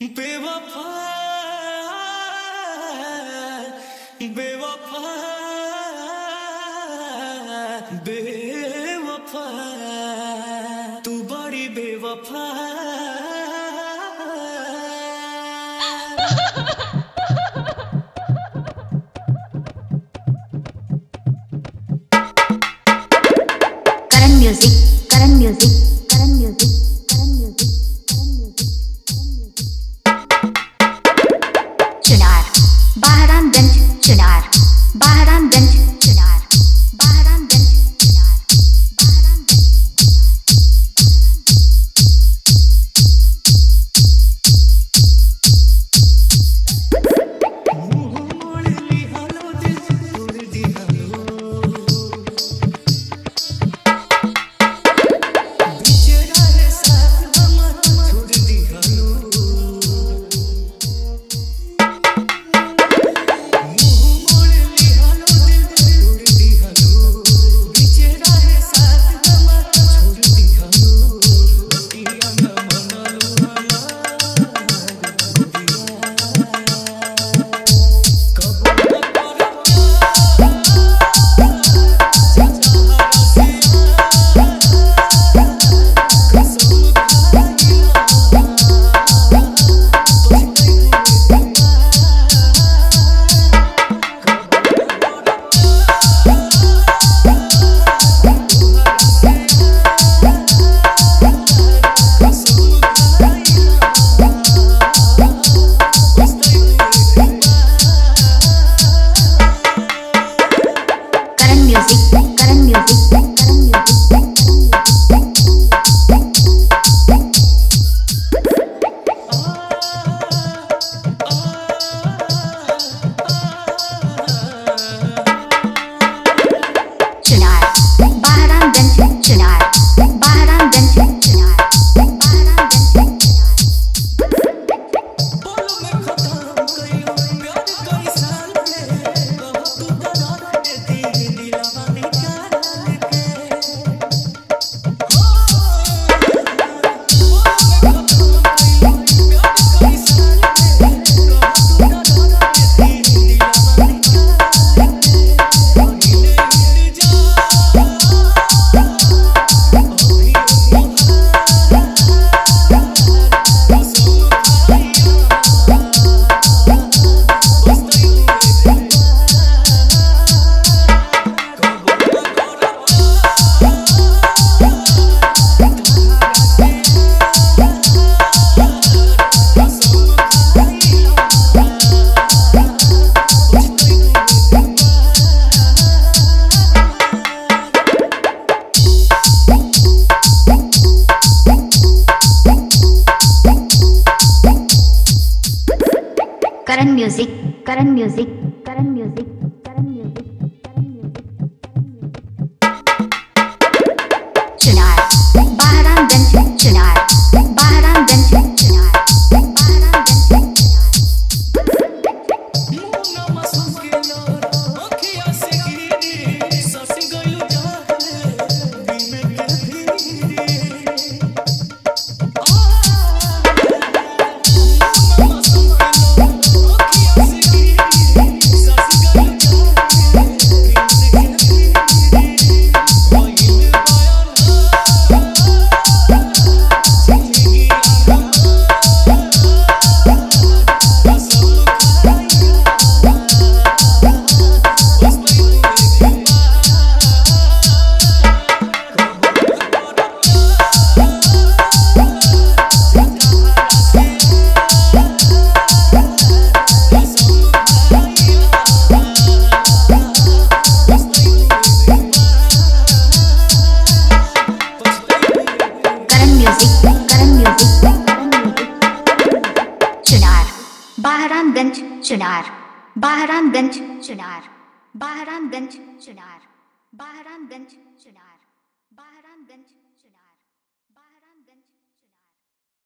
बेवफा बेवफा बेवफा तू बड़ी बेवफा। Current music, current music, current music, current music, current music, current music. Chunar, Bahramganj Chunar, Bahramganj Chunar, Bahramganj Chunar, Bahramganj current music, current music, current music, current music, current music, current music. Chunar, Bahramganj Chunar, Bahramganj Chunar, Bahramganj Bahramganj Chunar, Bahramganj Chunar, Bahramganj Chunar, Bahramganj Chunar, Bahramganj